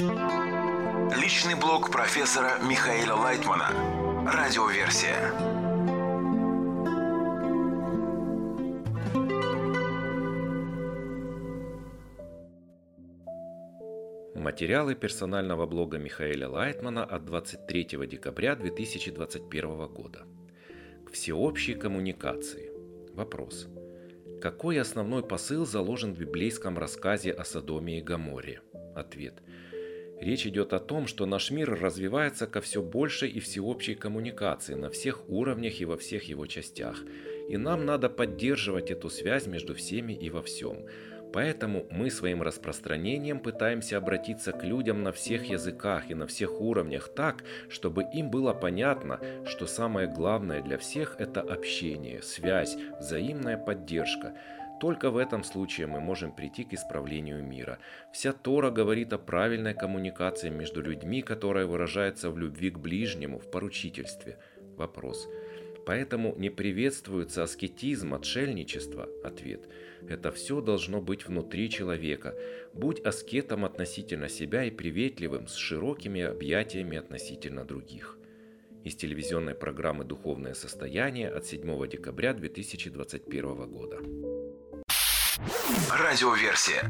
Личный блог профессора Михаила Лайтмана. Радиоверсия. Материалы персонального блога Михаила Лайтмана от 23 декабря 2021 года. К всеобщей коммуникации. Вопрос. Какой основной посыл заложен в библейском рассказе о Содоме и Гоморре? Ответ. Речь идет о том, что наш мир развивается ко все большей и всеобщей коммуникации на всех уровнях и во всех его частях. И нам надо поддерживать эту связь между всеми и во всем. Поэтому мы своим распространением пытаемся обратиться к людям на всех языках и на всех уровнях так, чтобы им было понятно, что самое главное для всех – это общение, связь, взаимная поддержка. Только в этом случае мы можем прийти к исправлению мира. Вся Тора говорит о правильной коммуникации между людьми, которая выражается в любви к ближнему, в поручительстве. Вопрос. Поэтому не приветствуется аскетизм, отшельничество? Ответ. Это все должно быть внутри человека. Будь аскетом относительно себя и приветливым, с широкими объятиями относительно других. Из телевизионной программы «Духовное состояние» от 7 декабря 2021 года. Радиоверсия.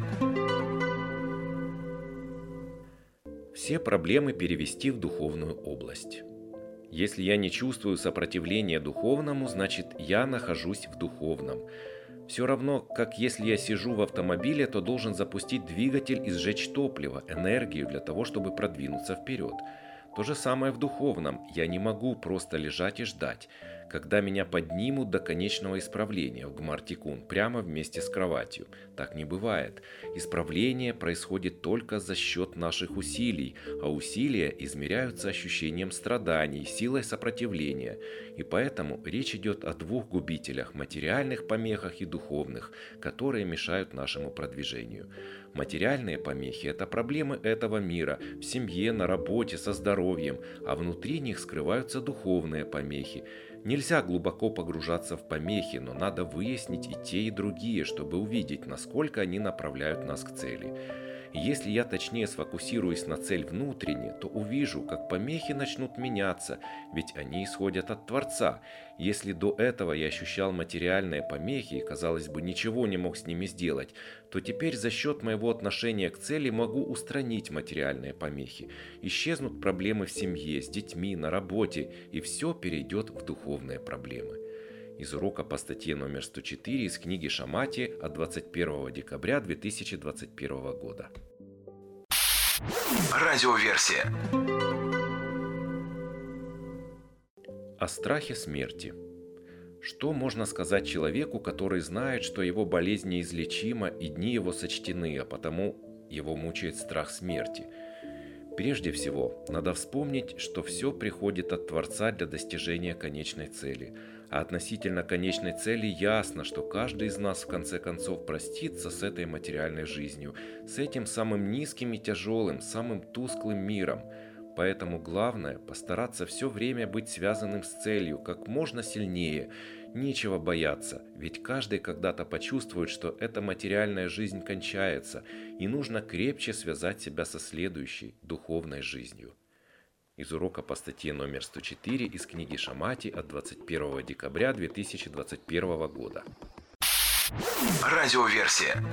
Все проблемы перевести в духовную область. Если я не чувствую сопротивления духовному, значит я нахожусь в духовном. Все равно, как если я сижу в автомобиле, то должен запустить двигатель и сжечь топливо, энергию для того, чтобы продвинуться вперед. То же самое в духовном. Я не могу просто лежать и ждать, когда меня поднимут до конечного исправления в Гмар-Тикун, прямо вместе с кроватью. Так не бывает. Исправление происходит только за счет наших усилий, а усилия измеряются ощущением страданий, силой сопротивления. И поэтому речь идет о двух губителях – материальных помехах и духовных, которые мешают нашему продвижению. Материальные помехи – это проблемы этого мира, в семье, на работе, со здоровьем, а внутри них скрываются духовные помехи. Нельзя глубоко погружаться в помехи, но надо выяснить и те, и другие, чтобы увидеть, насколько они направляют нас к цели. И если я точнее сфокусируюсь на цель внутренне, то увижу, как помехи начнут меняться, ведь они исходят от Творца. Если до этого я ощущал материальные помехи и, казалось бы, ничего не мог с ними сделать, то теперь за счет моего отношения к цели могу устранить материальные помехи. Исчезнут проблемы в семье, с детьми, на работе, и все перейдет в духовные проблемы. Из урока по статье номер 104 из книги Шамати от 21 декабря 2021 года. Радиоверсия. О страхе смерти. Что можно сказать человеку, который знает, что его болезнь неизлечима и дни его сочтены, а потому его мучает страх смерти? Прежде всего, надо вспомнить, что все приходит от Творца для достижения конечной цели. А относительно конечной цели ясно, что каждый из нас в конце концов простится с этой материальной жизнью, с этим самым низким и тяжелым, самым тусклым миром. Поэтому главное – постараться все время быть связанным с целью как можно сильнее. Нечего бояться, ведь каждый когда-то почувствует, что эта материальная жизнь кончается, и нужно крепче связать себя со следующей, духовной жизнью. Из урока по статье номер 104 из книги Шамати от 21 декабря 2021 года. Радиоверсия.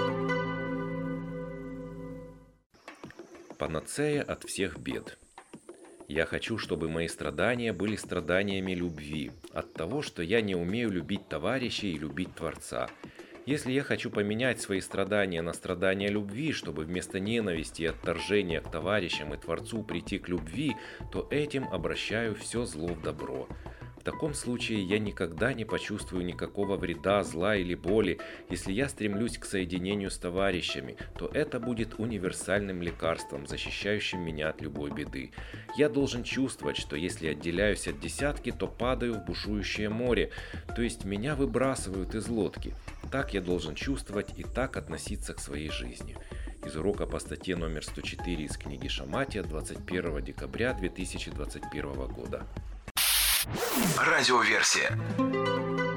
Панацея от всех бед. Я хочу, чтобы мои страдания были страданиями любви, от того, что я не умею любить товарищей и любить Творца. Если я хочу поменять свои страдания на страдания любви, чтобы вместо ненависти и отторжения к товарищам и Творцу прийти к любви, то этим обращаю все зло в добро. В таком случае я никогда не почувствую никакого вреда, зла или боли. Если я стремлюсь к соединению с товарищами, то это будет универсальным лекарством, защищающим меня от любой беды. Я должен чувствовать, что если отделяюсь от десятки, то падаю в бушующее море, то есть меня выбрасывают из лодки. Так я должен чувствовать и так относиться к своей жизни. Из урока по статье номер 104 из книги Шамати от 21 декабря 2021 года. Радиоверсия.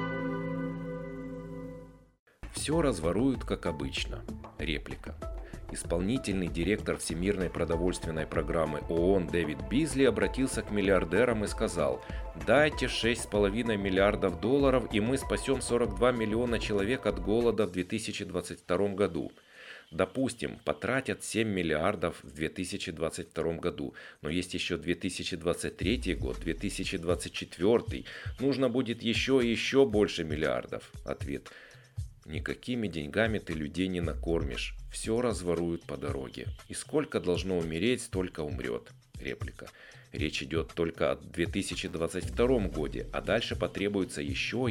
Все разворуют, как обычно. Реплика. Исполнительный директор Всемирной продовольственной программы ООН Дэвид Бизли обратился к миллиардерам и сказал: «Дайте $6,5 миллиардов, и мы спасем 42 миллиона человек от голода в 2022 году». Допустим, потратят 7 миллиардов в 2022 году, но есть еще 2023 год, 2024, нужно будет еще и еще больше миллиардов. Ответ: никакими деньгами ты людей не накормишь, все разворуют по дороге. И сколько должно умереть, столько умрет. Реплика: речь идет только о 2022 году, а дальше потребуется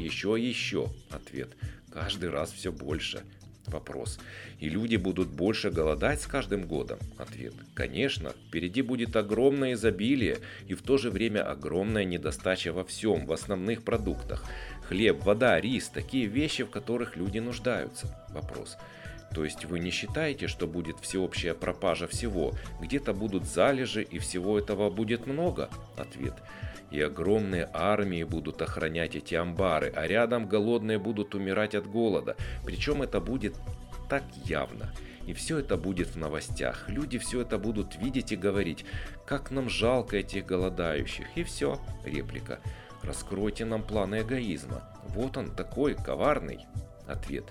еще. Ответ: каждый раз все больше. Вопрос: и люди будут больше голодать с каждым годом? Ответ: конечно, впереди будет огромное изобилие и в то же время огромная недостача во всем, в основных продуктах. Хлеб, вода, рис – такие вещи, в которых люди нуждаются. Вопрос: то есть вы не считаете, что будет всеобщая пропажа всего? Где-то будут залежи и всего этого будет много? Ответ: и огромные армии будут охранять эти амбары, а рядом голодные будут умирать от голода. Причем это будет так явно. И все это будет в новостях. Люди все это будут видеть и говорить: как нам жалко этих голодающих. И все. Реплика: раскройте нам планы эгоизма. Вот он такой коварный. Ответ: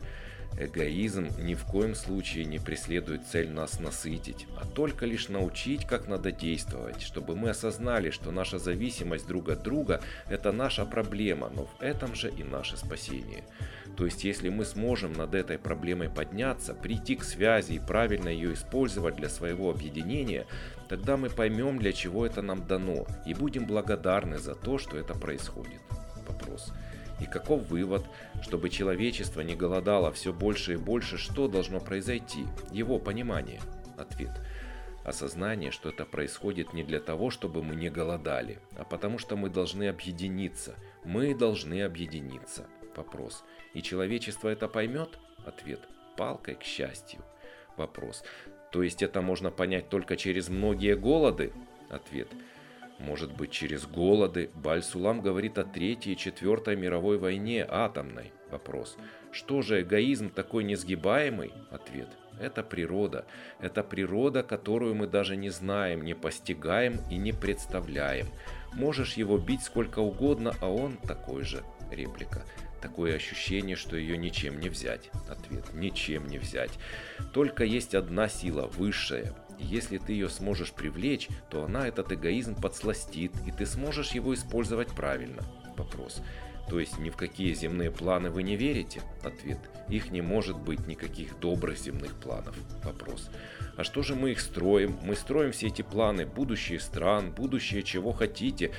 эгоизм ни в коем случае не преследует цель нас насытить, а только лишь научить, как надо действовать, чтобы мы осознали, что наша зависимость друг от друга – это наша проблема, но в этом же и наше спасение. То есть, если мы сможем над этой проблемой подняться, прийти к связи и правильно ее использовать для своего объединения, тогда мы поймем, для чего это нам дано, и будем благодарны за то, что это происходит. Вопрос: и каков вывод? Чтобы человечество не голодало все больше и больше, что должно произойти? Его понимание. Ответ: осознание, что это происходит не для того, чтобы мы не голодали, а потому что мы должны объединиться. Мы должны объединиться. Вопрос: и человечество это поймет? Ответ: палкой к счастью. Вопрос: то есть это можно понять только через многие голоды? Ответ: может быть, через голоды. Баль-Сулам говорит о Третьей и Четвертой мировой войне атомной. Вопрос: что же эгоизм такой несгибаемый? Ответ: это природа. Это природа, которую мы даже не знаем, не постигаем и не представляем. Можешь его бить сколько угодно, а он такой же. Реплика: такое ощущение, что ее ничем не взять. Ответ: ничем не взять. Только есть одна сила, высшая. И если ты ее сможешь привлечь, то она этот эгоизм подсластит, и ты сможешь его использовать правильно. Вопрос: то есть ни в какие земные планы вы не верите? Ответ: их не может быть, никаких добрых земных планов. Вопрос: а что же мы их строим? Мы строим все эти планы, будущее стран, будущее чего хотите.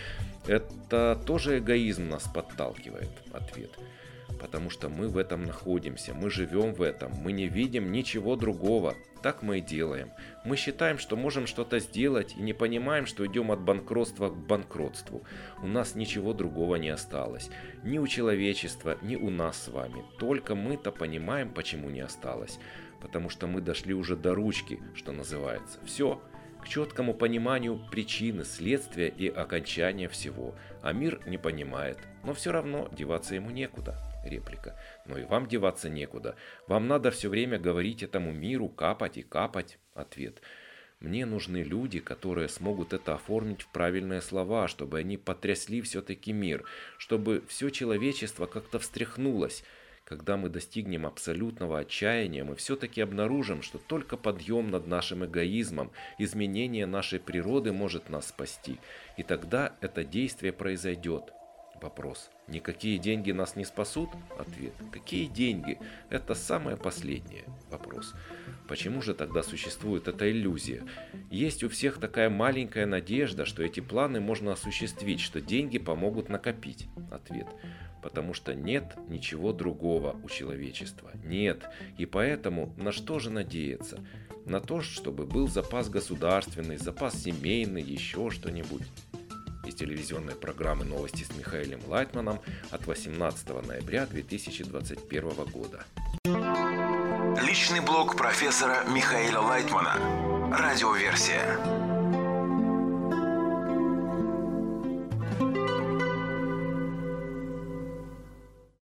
Это тоже эгоизм нас подталкивает. Ответ: потому что мы в этом находимся, мы живем в этом, мы не видим ничего другого. Так мы и делаем. Мы считаем, что можем что-то сделать и не понимаем, что идем от банкротства к банкротству. У нас ничего другого не осталось. Ни у человечества, ни у нас с вами. Только мы-то понимаем, почему не осталось. Потому что мы дошли уже до ручки, что называется. Все. К четкому пониманию причины, следствия и окончания всего. А мир не понимает. Но все равно деваться ему некуда. Реплика: но и вам деваться некуда. Вам надо все время говорить этому миру, капать и капать. Ответ: мне нужны люди, которые смогут это оформить в правильные слова, чтобы они потрясли все-таки мир, чтобы все человечество как-то встряхнулось. Когда мы достигнем абсолютного отчаяния, мы все-таки обнаружим, что только подъем над нашим эгоизмом, изменение нашей природы может нас спасти. И тогда это действие произойдет. Вопрос: никакие деньги нас не спасут? Ответ: какие деньги? Это самое последнее. Вопрос: почему же тогда существует эта иллюзия? Есть у всех такая маленькая надежда, что эти планы можно осуществить, что деньги помогут накопить. Ответ: потому что нет ничего другого у человечества. Нет. И поэтому на что же надеяться? На то, чтобы был запас государственный, запас семейный, еще что-нибудь. Из телевизионной программы «Новости с Михаилом Лайтманом» от 18 ноября 2021 года. Личный блог профессора Михаила Лайтмана. Радиоверсия.